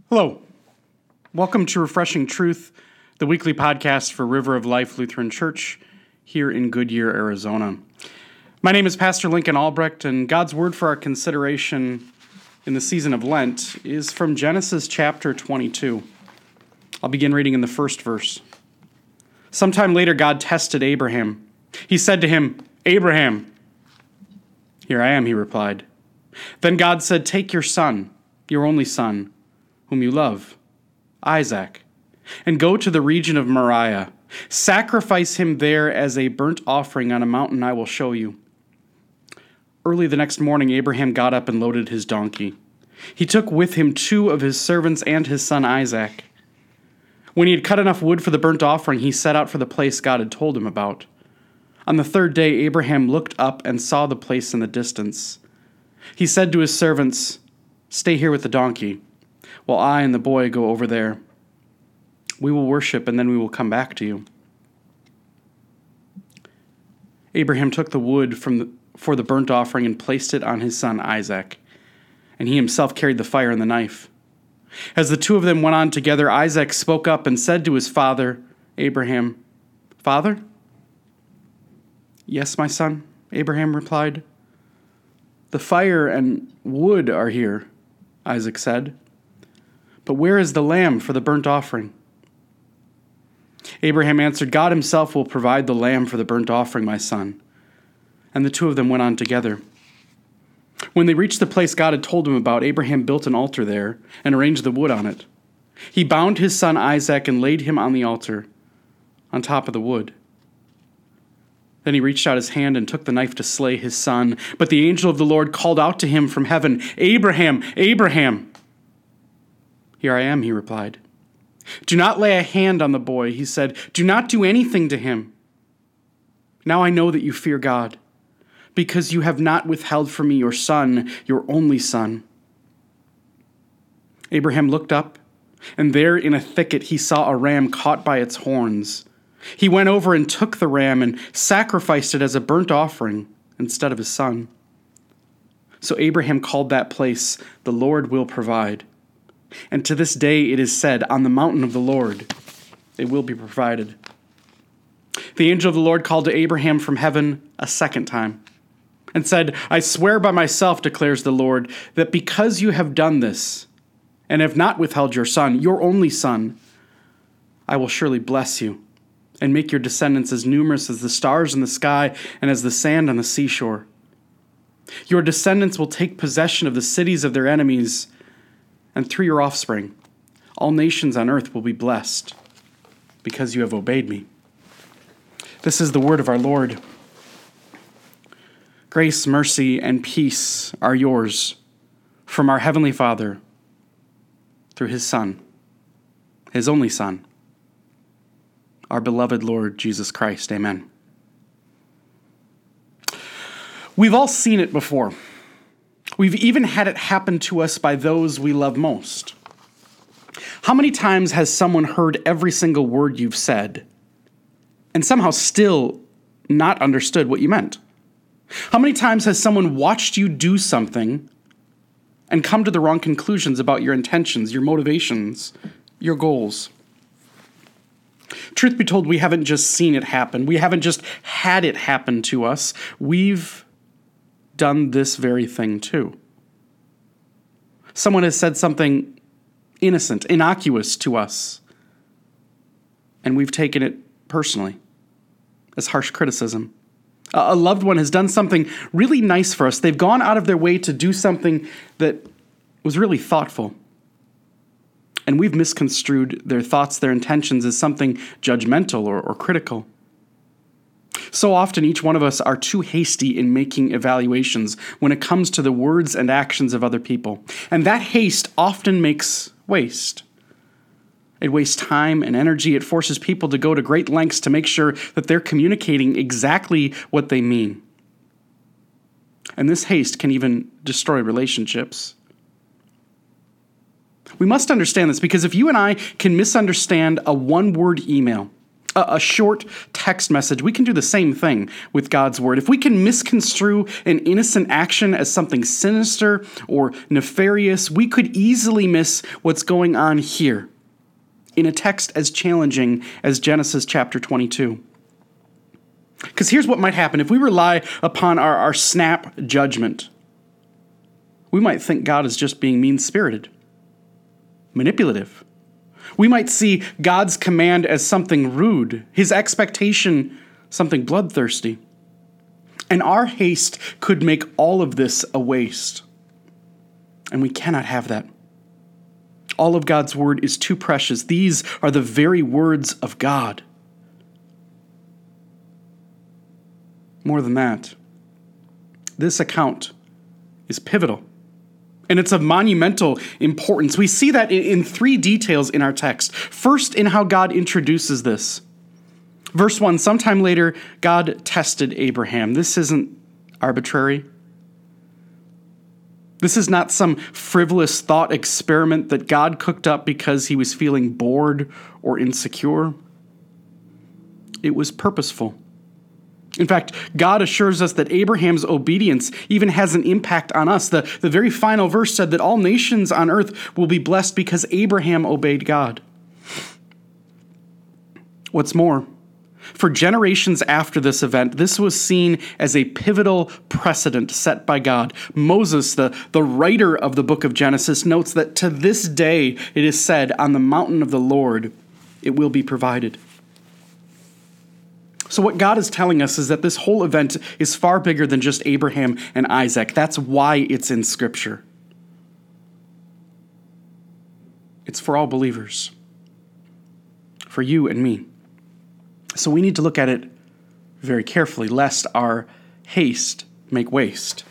Hello. Welcome to Refreshing Truth, the weekly podcast for River of Life Lutheran Church here in Goodyear, Arizona. My name is Pastor Lincoln Albrecht, and God's word for our consideration in the season of Lent is from Genesis chapter 22. I'll begin reading in the first verse. Sometime later, God tested Abraham. He said to him, "Abraham." "Here I am," he replied. Then God said, "Take your son, your only son, whom you love, Isaac, and go to the region of Moriah. Sacrifice him there as a burnt offering on a mountain I will show you." Early the next morning, Abraham got up and loaded his donkey. He took with him 2 of his servants and his son Isaac. When he had cut enough wood for the burnt offering, he set out for the place God had told him about. On the 3rd day, Abraham looked up and saw the place in the distance. He said to his servants, "Stay here with the donkey, while I and the boy go over there. We will worship, and then we will come back to you." Abraham took the wood for the burnt offering and placed it on his son Isaac, and he himself carried the fire and the knife. As the 2 of them went on together, Isaac spoke up and said to his father, Abraham, "Father?" "Yes, my son," Abraham replied. "The fire and wood are here," Isaac said. "But where is the lamb for the burnt offering?" Abraham answered, "God himself will provide the lamb for the burnt offering, my son." And the 2 of them went on together. When they reached the place God had told him about, Abraham built an altar there and arranged the wood on it. He bound his son Isaac and laid him on the altar, on top of the wood. Then he reached out his hand and took the knife to slay his son. But the angel of the Lord called out to him from heaven, "Abraham, Abraham!" "Here I am," he replied. "Do not lay a hand on the boy," he said. "Do not do anything to him. Now I know that you fear God, because you have not withheld from me your son, your only son." Abraham looked up, and there in a thicket he saw a ram caught by its horns. He went over and took the ram and sacrificed it as a burnt offering instead of his son. So Abraham called that place, "The Lord will provide." And to this day it is said, "On the mountain of the Lord it will be provided." The angel of the Lord called to Abraham from heaven a second time and said, "I swear by myself, declares the Lord, that because you have done this and have not withheld your son, your only son, I will surely bless you and make your descendants as numerous as the stars in the sky and as the sand on the seashore. Your descendants will take possession of the cities of their enemies, and through your offspring, all nations on earth will be blessed, because you have obeyed me." This is the word of our Lord. Grace, mercy, and peace are yours from our Heavenly Father through his Son, his only Son, our beloved Lord Jesus Christ. Amen. We've all seen it before. We've even had it happen to us by those we love most. How many times has someone heard every single word you've said and somehow still not understood what you meant? How many times has someone watched you do something and come to the wrong conclusions about your intentions, your motivations, your goals? Truth be told, we haven't just seen it happen. We haven't just had it happen to us. We've done this very thing too. Someone has said something innocent, innocuous to us, and we've taken it personally as harsh criticism. A loved one has done something really nice for us. They've gone out of their way to do something that was really thoughtful, and we've misconstrued their thoughts, their intentions as something judgmental or critical. So often, each one of us are too hasty in making evaluations when it comes to the words and actions of other people. And that haste often makes waste. It wastes time and energy. It forces people to go to great lengths to make sure that they're communicating exactly what they mean. And this haste can even destroy relationships. We must understand this, because if you and I can misunderstand a one-word email, a short text message, we can do the same thing with God's word. If we can misconstrue an innocent action as something sinister or nefarious, we could easily miss what's going on here in a text as challenging as Genesis chapter 22. Because here's what might happen. If we rely upon our snap judgment, we might think God is just being mean-spirited, manipulative. We might see God's command as something rude, his expectation something bloodthirsty. And our haste could make all of this a waste. And we cannot have that. All of God's word is too precious. These are the very words of God. More than that, this account is pivotal, and it's of monumental importance. We see that in three details in our text. First, in how God introduces this. Verse 1, sometime later, God tested Abraham. This isn't arbitrary. This is not some frivolous thought experiment that God cooked up because he was feeling bored or insecure. It was purposeful. In fact, God assures us that Abraham's obedience even has an impact on us. The very final verse said that all nations on earth will be blessed because Abraham obeyed God. What's more, for generations after this event, this was seen as a pivotal precedent set by God. Moses, the writer of the book of Genesis, notes that to this day it is said, on the mountain of the Lord it will be provided. So what God is telling us is that this whole event is far bigger than just Abraham and Isaac. That's why it's in Scripture. It's for all believers, for you and me. So we need to look at it very carefully, lest our haste make waste.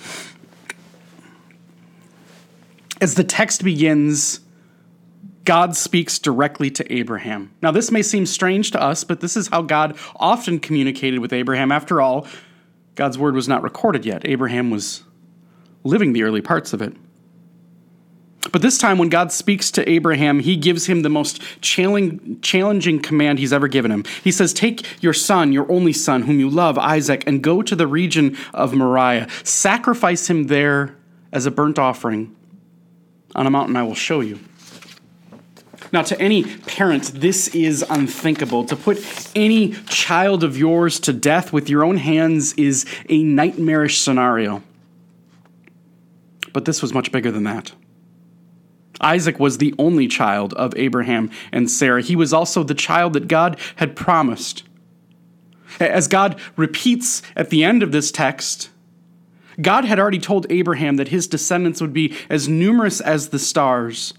As the text begins, God speaks directly to Abraham. Now, this may seem strange to us, but this is how God often communicated with Abraham. After all, God's word was not recorded yet. Abraham was living the early parts of it. But this time, when God speaks to Abraham, he gives him the most challenging command he's ever given him. He says, take your son, your only son, whom you love, Isaac, and go to the region of Moriah. Sacrifice him there as a burnt offering on a mountain I will show you. Now, to any parent, this is unthinkable. To put any child of yours to death with your own hands is a nightmarish scenario. But this was much bigger than that. Isaac was the only child of Abraham and Sarah. He was also the child that God had promised. As God repeats at the end of this text, God had already told Abraham that his descendants would be as numerous as the stars.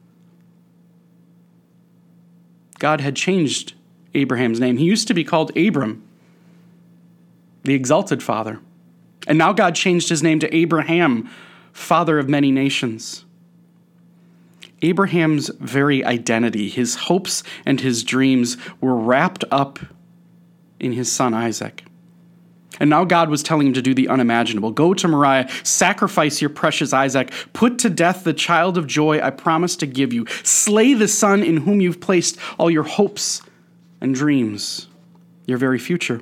God had changed Abraham's name. He used to be called Abram, the exalted father. And now God changed his name to Abraham, father of many nations. Abraham's very identity, his hopes and his dreams were wrapped up in his son Isaac. And now God was telling him to do the unimaginable. Go to Moriah, sacrifice your precious Isaac, put to death the child of joy I promised to give you. Slay the son in whom you've placed all your hopes and dreams, your very future.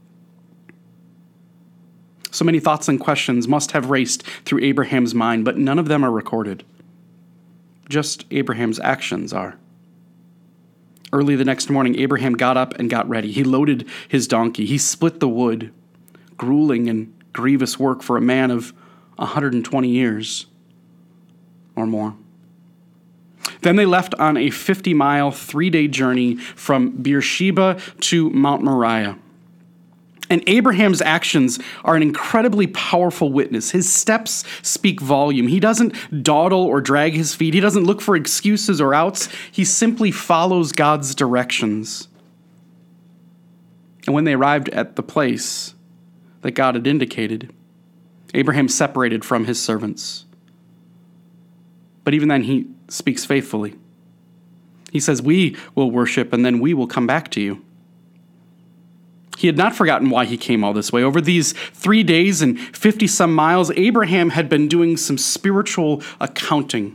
So many thoughts and questions must have raced through Abraham's mind, but none of them are recorded. Just Abraham's actions are. Early the next morning, Abraham got up and got ready. He loaded his donkey. He split the wood. Grueling and grievous work for a man of 120 years or more. Then they left on a 50-mile, 3-day journey from Beersheba to Mount Moriah. And Abraham's actions are an incredibly powerful witness. His steps speak volume. He doesn't dawdle or drag his feet. He doesn't look for excuses or outs. He simply follows God's directions. And when they arrived at the place that God had indicated, Abraham separated from his servants. But even then, he speaks faithfully. He says, we will worship, and then we will come back to you. He had not forgotten why he came all this way. Over these 3 days and 50-some miles, Abraham had been doing some spiritual accounting,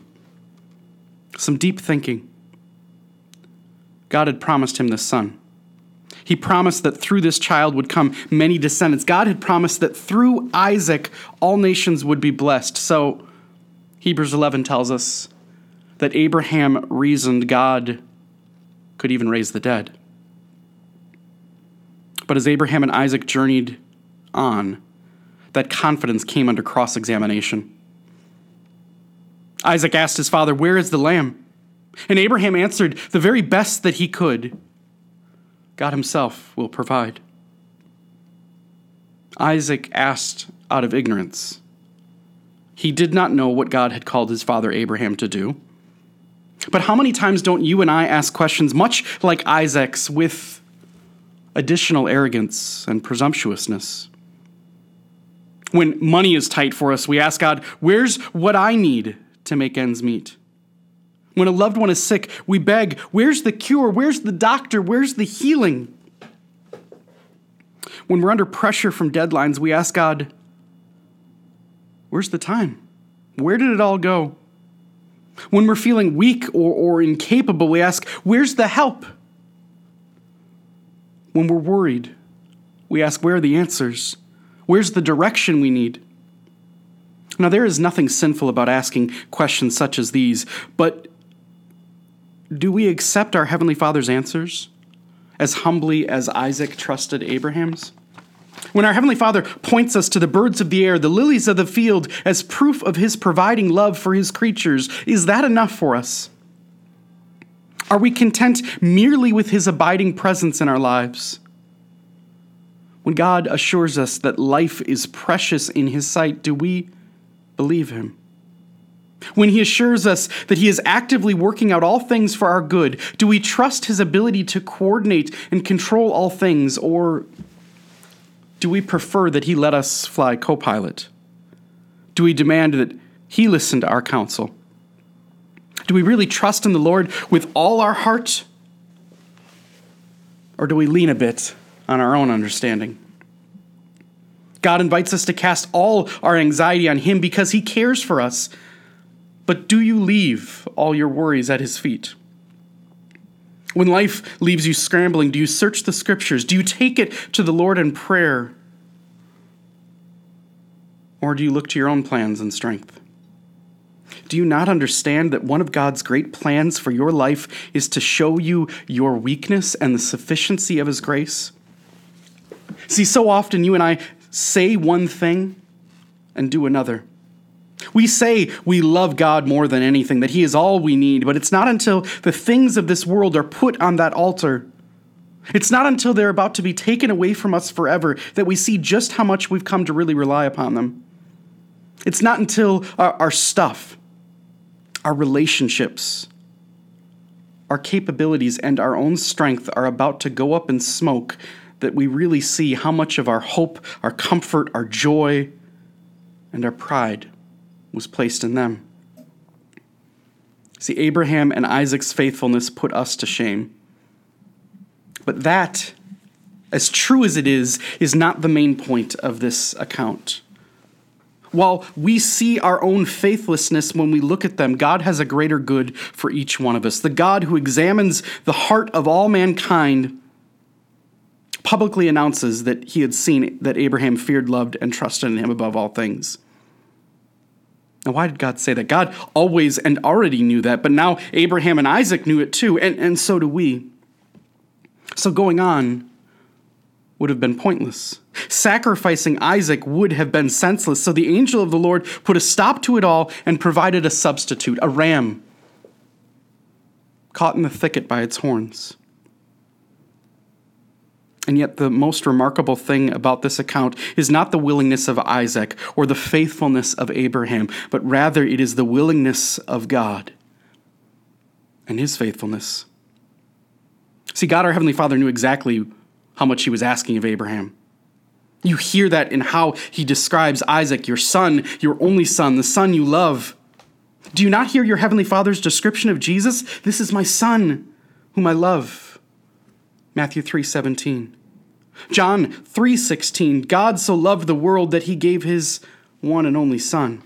some deep thinking. God had promised him this son. He promised that through this child would come many descendants. God had promised that through Isaac, all nations would be blessed. So Hebrews 11 tells us that Abraham reasoned God could even raise the dead. But as Abraham and Isaac journeyed on, that confidence came under cross-examination. Isaac asked his father, "Where is the lamb?" And Abraham answered the very best that he could. God himself will provide. Isaac asked out of ignorance. He did not know what God had called his father Abraham to do. But how many times don't you and I ask questions much like Isaac's with additional arrogance and presumptuousness? When money is tight for us, we ask God, "Where's what I need to make ends meet?" When a loved one is sick, we beg, "Where's the cure? Where's the doctor? Where's the healing?" When we're under pressure from deadlines, we ask God, "Where's the time? Where did it all go?" When we're feeling weak or incapable, we ask, "Where's the help?" When we're worried, we ask, "Where are the answers? Where's the direction we need?" Now, there is nothing sinful about asking questions such as these, but do we accept our Heavenly Father's answers as humbly as Isaac trusted Abraham's? When our Heavenly Father points us to the birds of the air, the lilies of the field, as proof of his providing love for his creatures, is that enough for us? Are we content merely with his abiding presence in our lives? When God assures us that life is precious in his sight, do we believe him? When he assures us that he is actively working out all things for our good, do we trust his ability to coordinate and control all things, or do we prefer that he let us fly co-pilot? Do we demand that he listen to our counsel? Do we really trust in the Lord with all our heart? Or do we lean a bit on our own understanding? God invites us to cast all our anxiety on him because he cares for us. But do you leave all your worries at his feet? When life leaves you scrambling, do you search the scriptures? Do you take it to the Lord in prayer? Or do you look to your own plans and strength? Do you not understand that one of God's great plans for your life is to show you your weakness and the sufficiency of his grace? See, so often you and I say one thing and do another. We say we love God more than anything, that he is all we need, but it's not until the things of this world are put on that altar, it's not until they're about to be taken away from us forever that we see just how much we've come to really rely upon them. It's not until our stuff, our relationships, our capabilities, and our own strength are about to go up in smoke that we really see how much of our hope, our comfort, our joy, and our pride was placed in them. See, Abraham and Isaac's faithfulness put us to shame. But that, as true as it is not the main point of this account. While we see our own faithlessness when we look at them, God has a greater good for each one of us. The God who examines the heart of all mankind publicly announces that he had seen that Abraham feared, loved, and trusted in him above all things. Now, why did God say that? God always and already knew that, but now Abraham and Isaac knew it too, and so do we. So going on would have been pointless. Sacrificing Isaac would have been senseless, so the angel of the Lord put a stop to it all and provided a substitute, a ram, caught in the thicket by its horns. And yet the most remarkable thing about this account is not the willingness of Isaac or the faithfulness of Abraham, but rather it is the willingness of God and his faithfulness. See, God, our Heavenly Father, knew exactly how much he was asking of Abraham. You hear that in how he describes Isaac, your son, your only son, the son you love. Do you not hear your Heavenly Father's description of Jesus? This is my son, whom I love. Matthew 3:17. John 3:16. God so loved the world that he gave his one and only son.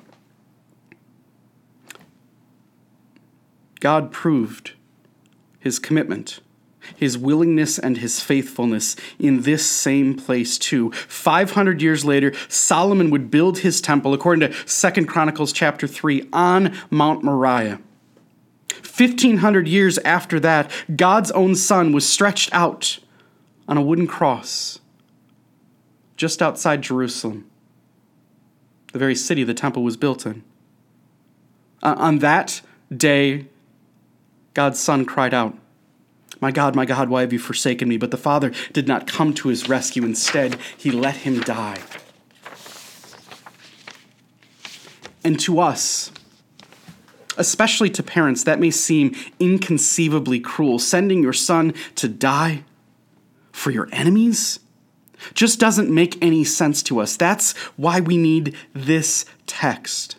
God proved his commitment his willingness and his faithfulness in this same place too. 500 years later, Solomon would build his temple, according to 2 Chronicles chapter 3, on Mount Moriah. 1,500 years after that, God's own Son was stretched out on a wooden cross just outside Jerusalem, the very city the temple was built in. On that day, God's Son cried out, my God, why have you forsaken me?" But the Father did not come to his rescue. Instead, he let him die. And to us, especially to parents, that may seem inconceivably cruel. Sending your son to die for your enemies just doesn't make any sense to us. That's why we need this text.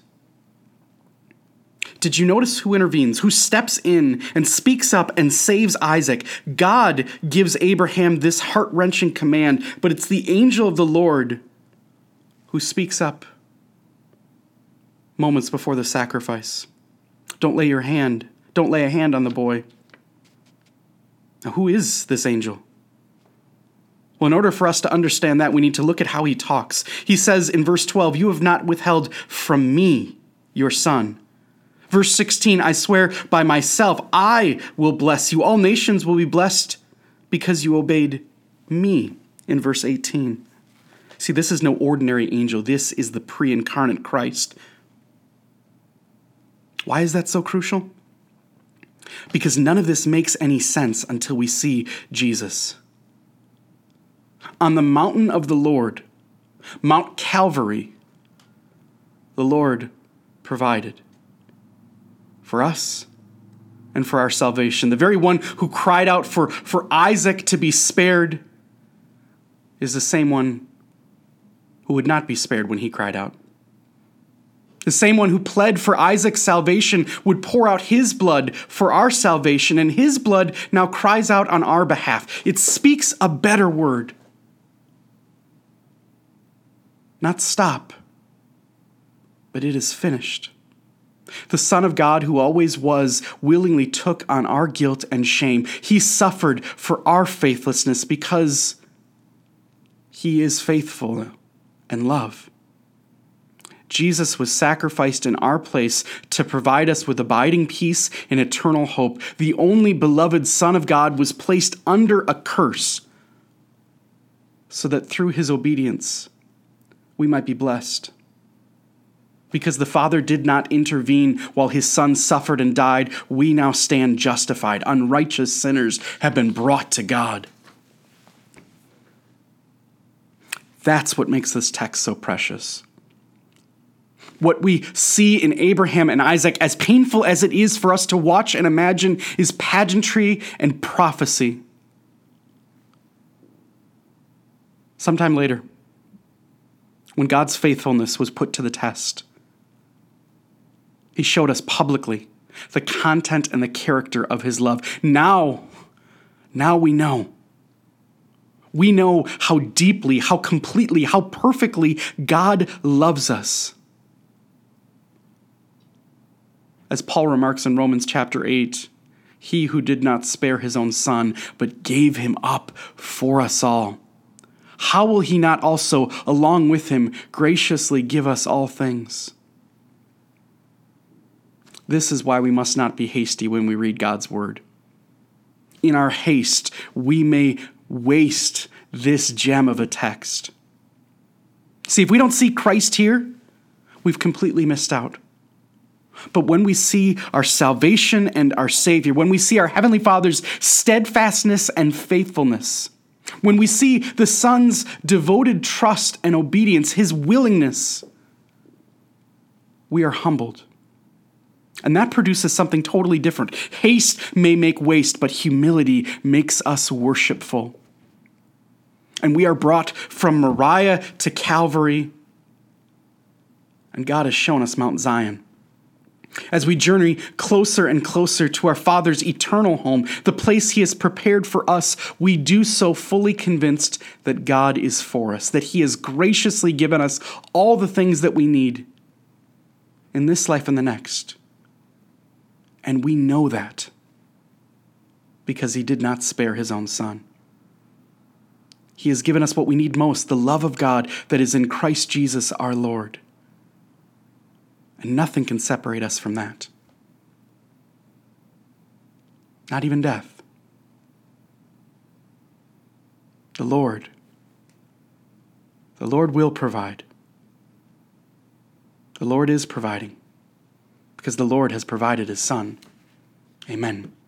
Did you notice who intervenes, who steps in and speaks up and saves Isaac? God gives Abraham this heart-wrenching command, but it's the angel of the Lord who speaks up moments before the sacrifice. Don't lay a hand on the boy. Now, who is this angel? Well, in order for us to understand that, we need to look at how he talks. He says in verse 12, "You have not withheld from me your son." Verse 16, "I swear by myself, I will bless you. All nations will be blessed because you obeyed me." In verse 18. See, this is no ordinary angel. This is the pre-incarnate Christ. Why is that so crucial? Because none of this makes any sense until we see Jesus. On the mountain of the Lord, Mount Calvary, the Lord provided for us and for our salvation. The very one who cried out for Isaac to be spared is the same one who would not be spared when he cried out. The same one who pled for Isaac's salvation would pour out his blood for our salvation, and his blood now cries out on our behalf. It speaks a better word. Not stop, but it is finished. The Son of God, who always was, willingly took on our guilt and shame. He suffered for our faithlessness because he is faithful and love. Jesus was sacrificed in our place to provide us with abiding peace and eternal hope. The only beloved Son of God was placed under a curse so that through his obedience we might be blessed. Because the Father did not intervene while his Son suffered and died, we now stand justified. Unrighteous sinners have been brought to God. That's what makes this text so precious. What we see in Abraham and Isaac, as painful as it is for us to watch and imagine, is pageantry and prophecy. Sometime later, when God's faithfulness was put to the test, he showed us publicly the content and the character of his love. Now we know. We know how deeply, how completely, how perfectly God loves us. As Paul remarks in Romans chapter 8, he who did not spare his own son, but gave him up for us all, how will he not also, along with him, graciously give us all things? This is why we must not be hasty when we read God's word. In our haste, we may waste this gem of a text. See, if we don't see Christ here, we've completely missed out. But when we see our salvation and our Savior, when we see our Heavenly Father's steadfastness and faithfulness, when we see the Son's devoted trust and obedience, his willingness, we are humbled. And that produces something totally different. Haste may make waste, but humility makes us worshipful. And we are brought from Moriah to Calvary, and God has shown us Mount Zion. As we journey closer and closer to our Father's eternal home, the place he has prepared for us, we do so fully convinced that God is for us, that he has graciously given us all the things that we need in this life and the next. And we know that because he did not spare his own Son. He has given us what we need most, the love of God that is in Christ Jesus our Lord. And nothing can separate us from that. Not even death. The Lord will provide. The Lord is providing because the Lord has provided his Son. Amen.